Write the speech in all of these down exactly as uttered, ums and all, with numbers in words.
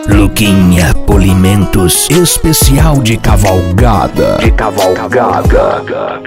Luquinha Polimentos, especial de cavalgada. De cavalgada.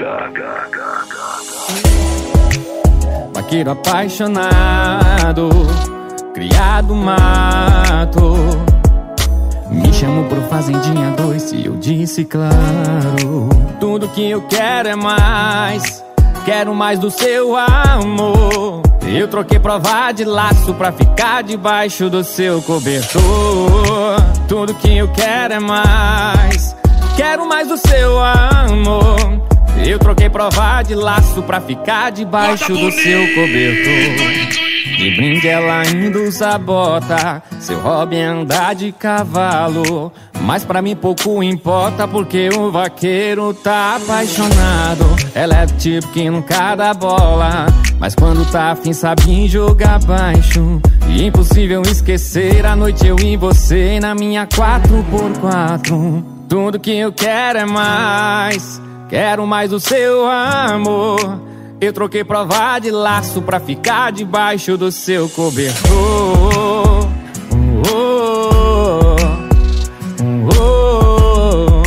Vaqueiro apaixonado, criado mato. Me chamou pro Fazendinha dois e eu disse claro. Tudo que eu quero é mais, quero mais do seu amor. Eu troquei prova de laço pra ficar debaixo do seu cobertor. Tudo que eu quero é mais, quero mais do seu amor. Eu troquei prova de laço pra ficar debaixo do seu cobertor. De brinde ela ainda usa bota, seu hobby é andar de cavalo. Mas pra mim pouco importa, porque o vaqueiro tá apaixonado. Ela é do tipo que nunca dá bola, mas quando tá afim sabe jogar baixo. E impossível esquecer a noite eu e você na minha quatro por quatro. Tudo que eu quero é mais, quero mais do seu amor. Eu troquei prova de laço pra ficar debaixo do seu cobertor. Oh, oh, oh, oh.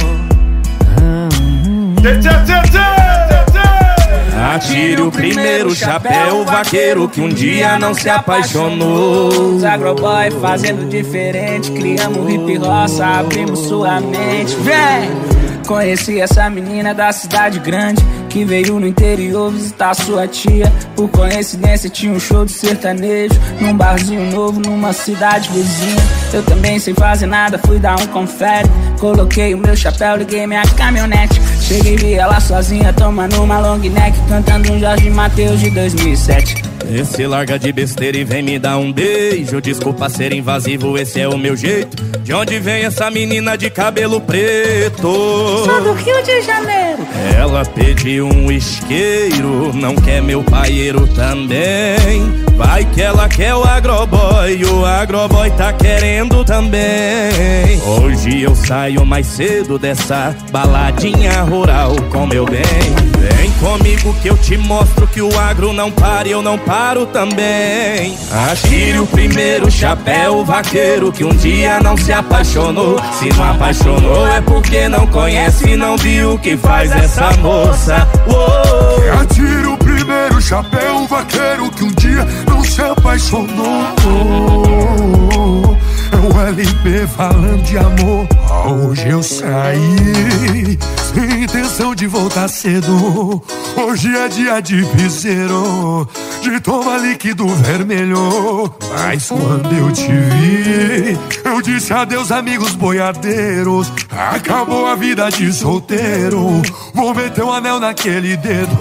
Atire o primeiro chapéu, vaqueiro que um dia não se apaixonou. Os agroboy fazendo diferente, criamos hip roça, abrimos sua mente. Vem! Conheci essa menina da cidade grande, que veio no interior visitar sua tia. Por coincidência tinha um show de sertanejo num barzinho novo numa cidade vizinha. Eu também sem fazer nada, fui dar um confere. Coloquei o meu chapéu, liguei minha caminhonete. Cheguei e vi ela sozinha tomando uma long neck, cantando um Jorge Mateus de dois mil e sete. Esse larga de besteira e vem me dar um beijo. Desculpa ser invasivo, esse é o meu jeito. De onde vem essa menina de cabelo preto? Sou do Rio de Janeiro. Ela pediu um isqueiro, não quer meu paieiro também. Vai que ela quer o agroboy, o agroboy tá querendo também. Hoje eu saio mais cedo dessa baladinha rural com meu bem. Vem comigo que eu te mostro que o agro não para e eu não paro também. Atire o primeiro chapéu, vaqueiro que um dia não se apaixonou. Se não apaixonou é porque não conhece e não viu o que faz essa moça. Uou. Atire o primeiro chapéu, vaqueiro que um dia não se apaixonou. É o L P falando de amor. Hoje eu saí sem intenção de voltar cedo. Hoje é dia de piseiro, de tomar líquido vermelho. Mas quando eu te vi, eu disse adeus amigos boiadeiros. Acabou a vida de solteiro, vou meter um anel naquele dedo.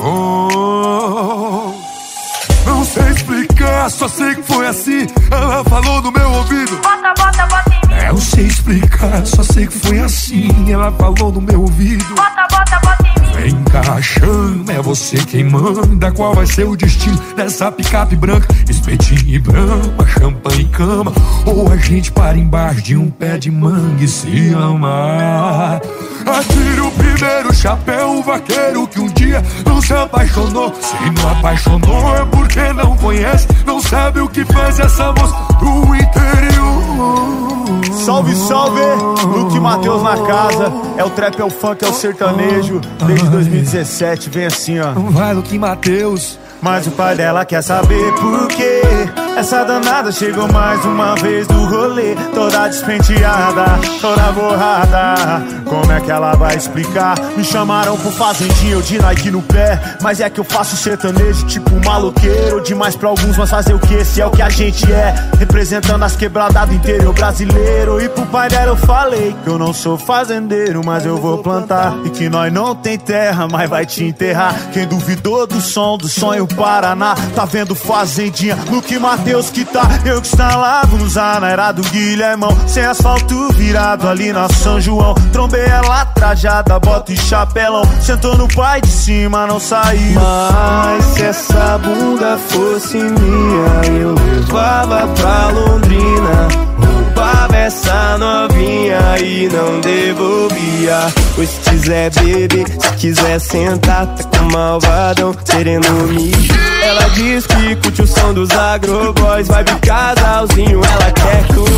Não sei explicar, só sei que foi assim. Ela falou no meu ouvido: bota, bota, bota em mim. Eu sei explicar, só sei que foi assim. Ela falou no meu ouvido: bota, bota, bota em mim. vem cá, chama, é você quem manda. Qual vai ser o destino dessa picape branca? Espetinho e brama, champanhe e cama, ou a gente para embaixo de um pé de manga e se amar. Atire o primeiro chapéu, vaqueiro que um dia não se apaixonou. Se não apaixonou é porque não conhece, não sabe o que faz essa moça do interior. Salve, salve! Luque Mateus na casa. É o trap, é o funk, é o sertanejo. Desde dois mil e dezessete, vem assim, ó. Vai, Luque Mateus. Mas o pai dela quer saber por quê. Essa danada chegou mais uma vez do rolê, toda despenteada, toda borrada. Como é que ela vai explicar? Me chamaram pro fazendinha, eu de Nike no pé. Mas é que eu faço sertanejo tipo maloqueiro. Demais pra alguns, mas fazer o que? Esse é o que a gente é, representando as quebradas do interior brasileiro. E pro pai dela eu falei que eu não sou fazendeiro, mas eu vou plantar. E que nós não tem terra, mas vai te enterrar. Quem duvidou do som, do sonho Paraná, tá vendo fazendinha, Luque Mateus que tá. Eu que instalava no Zana, era do Guilhermão. Sem asfalto virado ali na São João. Trombei ela trajada, bota e chapelão. Sentou no pai de cima, não saiu. Mas se essa bunda fosse minha, eu levava pra Londrina, roubava essa novinha e não devolvia. Pois se quiser beber, se quiser sentar, tá com malvadão querendo me. Ela diz que curte o som dos agroboys, vai vir casalzinho, ela quer comer.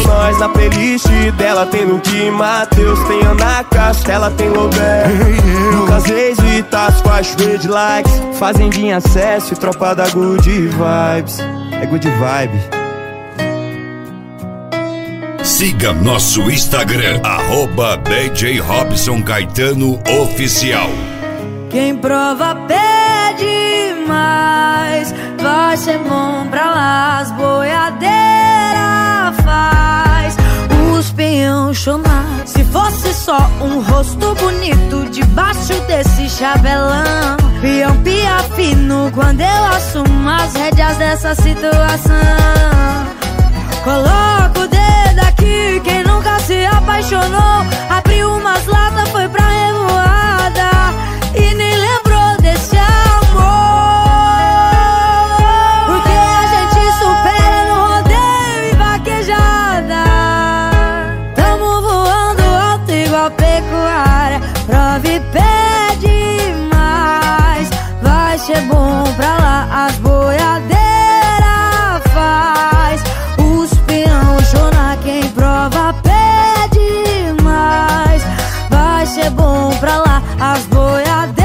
nós. Na playlist dela tem Luke Matheus, tem Ana Castela, tem Lobé, Lucas Reis e Tassi com as red likes. Fazendinha acesso e tropa da Good Vibes. É Good Vibe. Siga nosso Instagram, arroba D J Robson Caetano Oficial. Quem prova pede mais, vai ser bom pra lá. As boiadeiras faz os peão chorar. Se fosse só um rosto bonito debaixo desse chabelão, peão pia fino quando eu assumo as rédeas dessa situação. Coloca o dedo aqui, quem nunca se apaixonou, abriu umas latas, foi pra revoada e nem lembrou desse amor. Porque a gente supera no rodeio e vaquejada. Tamo voando alto igual pecuária. Prova e pede mais, vai ser bom pra lá. As boiadeiras faz os peão chorar. Quem prova pede mais, vai ser bom pra lá. As boiadeiras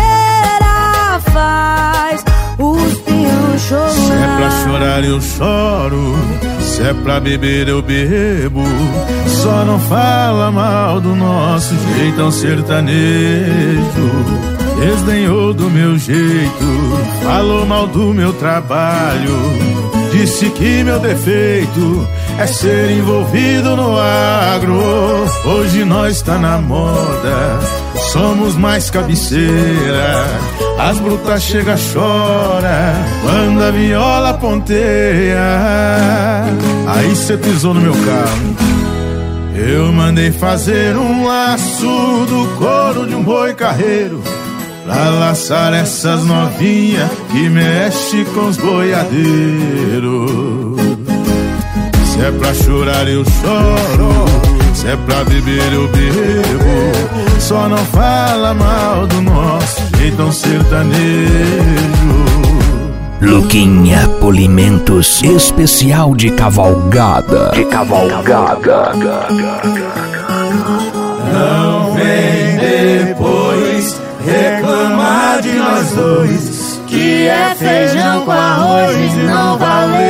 faz os peão chorar. Se é pra chorar eu choro, se é pra beber eu bebo. Só não fala mal do nosso jeitão sertanejo. Desdenhou do meu jeito, falou mal do meu trabalho. Disse que meu defeito é ser envolvido no agro. Hoje nós tá na moda, somos mais cabeceira. As brutas chega, chora, quando a viola ponteia. Aí cê pisou no meu carro, eu mandei fazer um laço do couro de um boi carreiro, pra laçar essas novinhas que mexe com os boiadeiros. Se é pra chorar eu choro, se é pra beber eu bebo. Só não fala mal do nosso jeitão sertanejo. Luquinha Polimentos, especial de cavalgada. De cavalgada. Não vem depois reclamar de nós dois, que é feijão com arroz e não valeu.